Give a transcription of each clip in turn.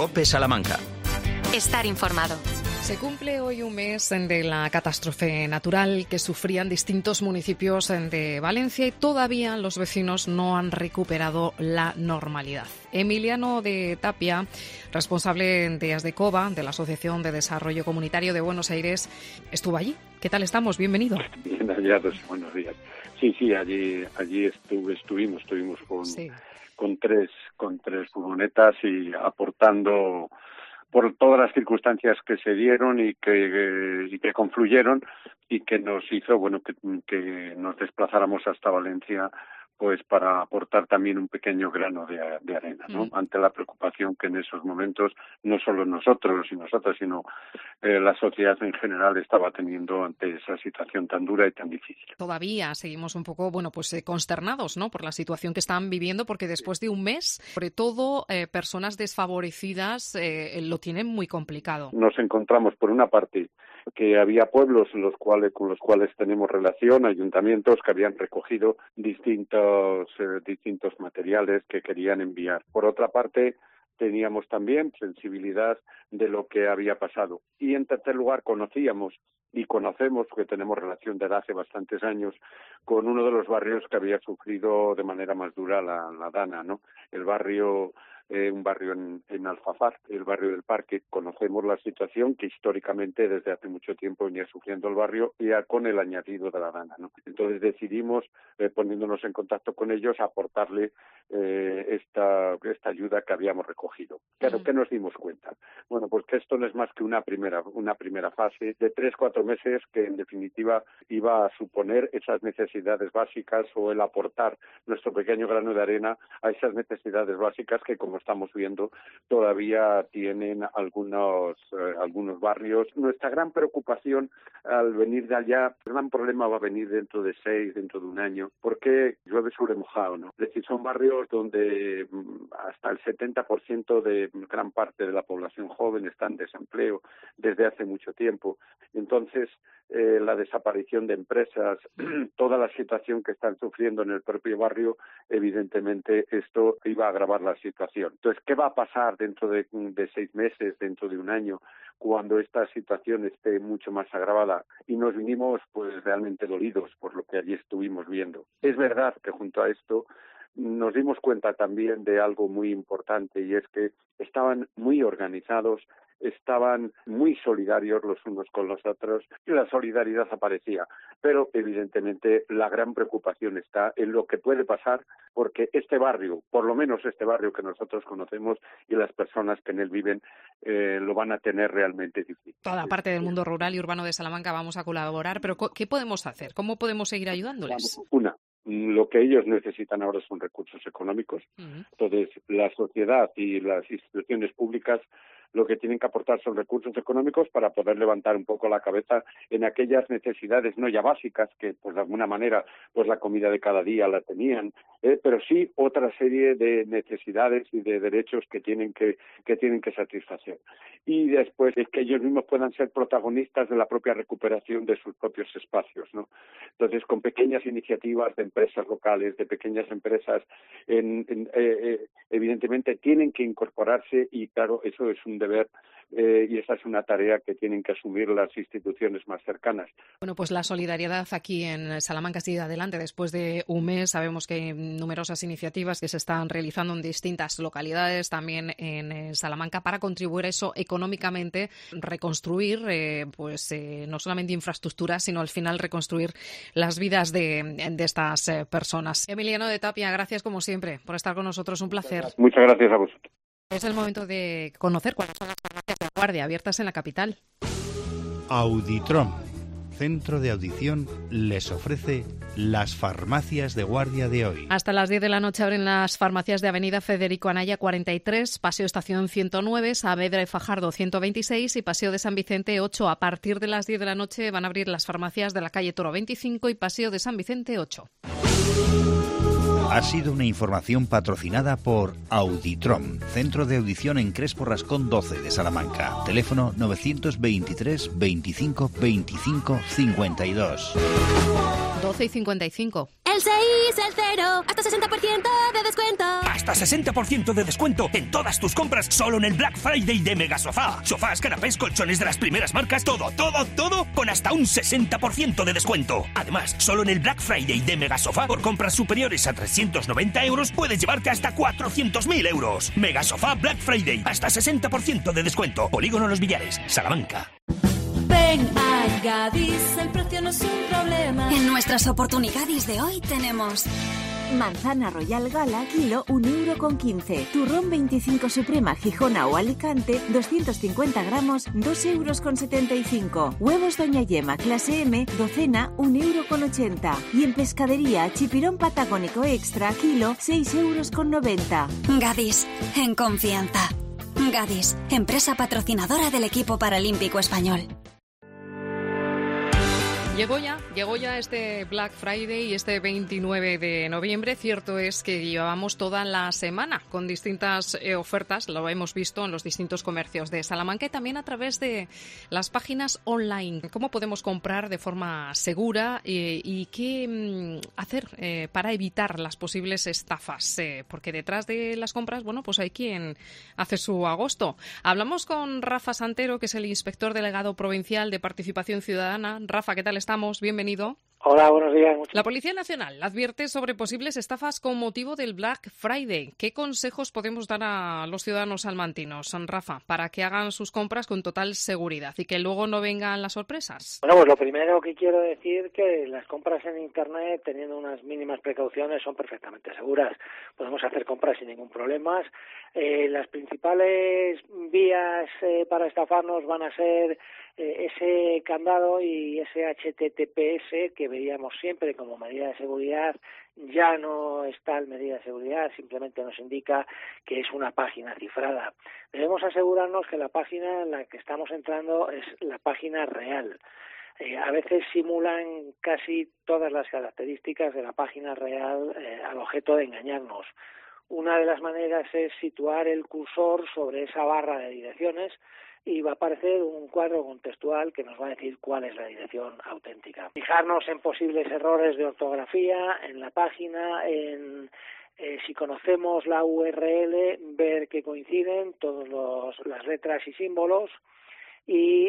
COPE Salamanca. Estar informado. Se cumple hoy un mes de la catástrofe natural que sufrían distintos municipios de Valencia y todavía los vecinos no han recuperado la normalidad. Emiliano de Tapia, responsable de ASDECOVA, de la Asociación de Desarrollo Comunitario de Buenos Aires, estuvo allí. ¿Qué tal estamos? Bienvenido. Bien hallados, buenos días. Sí, allí estuvimos con tres furgonetas y aportando por todas las circunstancias que se dieron y que confluyeron y que nos hizo que nos desplazáramos hasta Valencia pues para aportar también un pequeño grano de arena, ¿no? Ante la preocupación que en esos momentos no solo nosotros y nosotras, sino la sociedad en general estaba teniendo ante esa situación tan dura y tan difícil. Todavía seguimos un poco, consternados, ¿no? Por la situación que están viviendo, porque después de un mes, sobre todo personas desfavorecidas lo tienen muy complicado. Nos encontramos, por una parte, que había pueblos con los cuales tenemos relación, ayuntamientos que habían recogido distintos materiales que querían enviar. Por otra parte, teníamos también sensibilidad de lo que había pasado. Y en tercer lugar, conocemos, porque tenemos relación desde hace bastantes años, con uno de los barrios que había sufrido de manera más dura la dana, ¿no? El barrio, un barrio en Alfafar, el barrio del Parque. Conocemos la situación que históricamente desde hace mucho tiempo venía sufriendo el barrio, ya con el añadido de la dana, ¿no? Entonces decidimos, poniéndonos en contacto con ellos, aportarle esta ayuda que habíamos recogido. Claro, ¿qué nos dimos cuenta? Bueno, pues que esto no es más que una primera fase de 3-4 meses que en definitiva iba a suponer esas necesidades básicas o el aportar nuestro pequeño grano de arena a esas necesidades básicas que, como estamos viendo, todavía tienen algunos barrios. Nuestra gran preocupación al venir de allá, el gran problema va a venir dentro de un año, porque llueve sobre mojado, ¿no? Es decir, son barrios donde hasta el 70% de gran parte de la población joven está en desempleo desde hace mucho tiempo. Entonces, la desaparición de empresas, toda la situación que están sufriendo en el propio barrio, evidentemente esto iba a agravar la situación. Entonces, ¿qué va a pasar dentro de 6 meses, dentro de un año, cuando esta situación esté mucho más agravada? Y nos vinimos pues realmente dolidos por lo que allí estuvimos viendo. Es verdad que junto a esto nos dimos cuenta también de algo muy importante, y es que estaban muy organizados, estaban muy solidarios los unos con los otros y la solidaridad aparecía. Pero evidentemente la gran preocupación está en lo que puede pasar, porque este barrio, por lo menos este barrio que nosotros conocemos y las personas que en él viven, lo van a tener realmente difícil. Toda parte del mundo rural y urbano de Salamanca vamos a colaborar, pero ¿qué podemos hacer? ¿Cómo podemos seguir ayudándoles? Lo que ellos necesitan ahora son recursos económicos. Entonces, la sociedad y las instituciones públicas lo que tienen que aportar son recursos económicos para poder levantar un poco la cabeza en aquellas necesidades no ya básicas, que pues de alguna manera pues la comida de cada día la tenían, pero sí otra serie de necesidades y de derechos que tienen que satisfacer. Y después es que ellos mismos puedan ser protagonistas de la propia recuperación de sus propios espacios, ¿no? Entonces, con pequeñas iniciativas de empresas locales, de pequeñas empresas, evidentemente tienen que incorporarse, y claro, eso es un deber y esa es una tarea que tienen que asumir las instituciones más cercanas. Bueno, pues la solidaridad aquí en Salamanca sigue adelante. Después de un mes sabemos que hay numerosas iniciativas que se están realizando en distintas localidades, también en Salamanca, para contribuir a eso económicamente, reconstruir no solamente infraestructuras, sino al final reconstruir las vidas de estas personas. Emiliano de Tapia, gracias como siempre por estar con nosotros. Un placer. Muchas gracias a vosotros. Es el momento de conocer cuáles son las farmacias de guardia abiertas en la capital. Auditrom, centro de audición, les ofrece las farmacias de guardia de hoy. Hasta las 10 de la noche abren las farmacias de Avenida Federico Anaya 43, Paseo Estación 109, Saavedra y Fajardo 126 y Paseo de San Vicente 8. A partir de las 10 de la noche van a abrir las farmacias de la calle Toro 25 y Paseo de San Vicente 8. Ha sido una información patrocinada por Auditrom, centro de audición en Crespo Rascón 12 de Salamanca. Teléfono 923 25 25 52. 12 y 55. El 6, el 0, hasta 60% de descuento. hasta 60% de descuento en todas tus compras solo en el Black Friday de Megasofá. Sofás, canapés, colchones de las primeras marcas, todo con hasta un 60% de descuento. Además, solo en el Black Friday de Megasofá, por compras superiores a 390 euros, puedes llevarte hasta 400.000 euros. Megasofá Black Friday, hasta 60% de descuento. Polígono Los Villares, Salamanca. Ven a Gadis, el precio no es un problema. En nuestras oportunidades de hoy tenemos manzana Royal Gala, kilo, 1,15 €. Turrón 25 Suprema, Gijona o Alicante, 250 gramos, 2,75 €. Huevos Doña Yema, clase M, docena, 1,80 €. Y en pescadería, chipirón patagónico extra, kilo, 6,90 €. Gadis, en confianza. Gadis, empresa patrocinadora del equipo paralímpico español. Llegó ya este Black Friday y este 29 de noviembre. Cierto es que llevamos toda la semana con distintas ofertas, lo hemos visto en los distintos comercios de Salamanca y también a través de las páginas online. ¿Cómo podemos comprar de forma segura y qué hacer para evitar las posibles estafas? Porque detrás de las compras, bueno, pues hay quien hace su agosto. Hablamos con Rafa Santero, que es el inspector delegado provincial de Participación Ciudadana. Rafa, ¿qué tal estamos? Bienvenido. Hola, buenos días. La Policía Nacional advierte sobre posibles estafas con motivo del Black Friday. ¿Qué consejos podemos dar a los ciudadanos salmantinos, Rafa, para que hagan sus compras con total seguridad y que luego no vengan las sorpresas? Bueno, pues lo primero que quiero decir que las compras en Internet, teniendo unas mínimas precauciones, son perfectamente seguras. Podemos hacer compras sin ningún problema. Las principales vías para estafarnos van a ser ese candado y ese HTTPS que veíamos siempre como medida de seguridad. Ya no es tal medida de seguridad, simplemente nos indica que es una página cifrada. Debemos asegurarnos que la página en la que estamos entrando es la página real. A veces simulan casi todas las características de la página real al objeto de engañarnos. Una de las maneras es situar el cursor sobre esa barra de direcciones y va a aparecer un cuadro contextual que nos va a decir cuál es la dirección auténtica. Fijarnos en posibles errores de ortografía en la página, si conocemos la URL, ver que coinciden todas las letras y símbolos y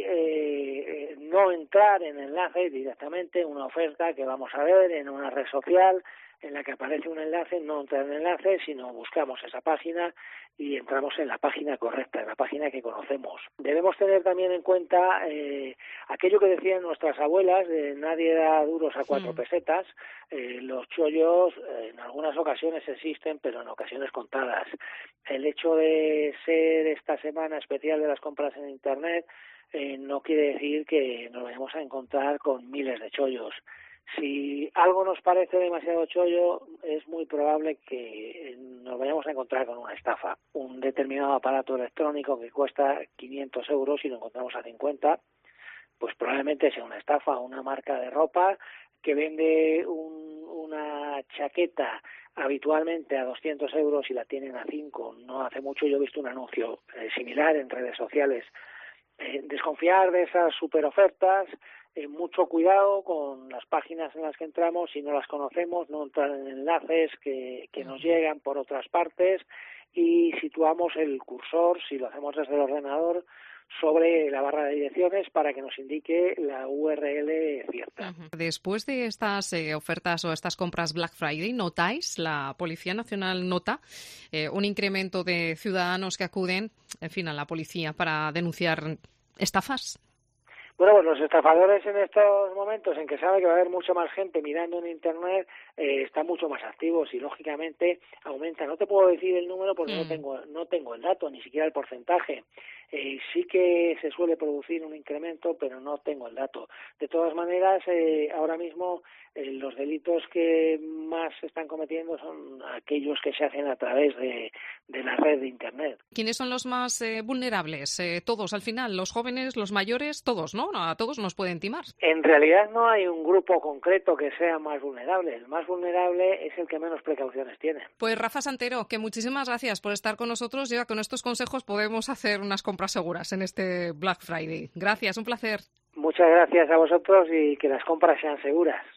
no entrar en enlaces directamente, una oferta que vamos a ver en una red social en la que aparece un enlace, no entrar en enlace, sino buscamos esa página y entramos en la página correcta, en la página que conocemos. Debemos tener también en cuenta aquello que decían nuestras abuelas, de nadie da duros a 4 pesetas. Los chollos en algunas ocasiones existen, pero en ocasiones contadas. El hecho de ser esta semana especial de las compras en Internet no quiere decir que nos vayamos a encontrar con miles de chollos. Si algo nos parece demasiado chollo, es muy probable que nos vayamos a encontrar con una estafa. Un determinado aparato electrónico que cuesta 500 euros y lo encontramos a 50, pues probablemente sea una estafa. Una marca de ropa que vende una chaqueta habitualmente a 200 euros y la tienen a 5. No hace mucho yo he visto un anuncio similar en redes sociales. Desconfiar de esas superofertas, mucho cuidado con las páginas en las que entramos, si no las conocemos, no entrar en enlaces que nos llegan por otras partes y situamos el cursor, si lo hacemos desde el ordenador, sobre la barra de direcciones para que nos indique la URL cierta. Después de estas ofertas o estas compras Black Friday, ¿notáis, la Policía Nacional nota un incremento de ciudadanos que acuden, en fin, a la policía para denunciar estafas? Bueno, pues los estafadores en estos momentos en que sabe que va a haber mucha más gente mirando en Internet, están mucho más activos y lógicamente aumenta. No te puedo decir el número porque no tengo el dato, ni siquiera el porcentaje. Sí que se suele producir un incremento, pero no tengo el dato. De todas maneras, ahora mismo los delitos que más se están cometiendo son aquellos que se hacen a través de la red de Internet. ¿Quiénes son los más vulnerables? Todos, al final, los jóvenes, los mayores, todos, ¿no? A todos nos pueden timar. En realidad no hay un grupo concreto que sea más vulnerable. El más vulnerable es el que menos precauciones tiene. Pues Rafa Santero, que muchísimas gracias por estar con nosotros. Ya con estos consejos podemos hacer unas compras seguras en este Black Friday. Gracias, un placer. Muchas gracias a vosotros y que las compras sean seguras.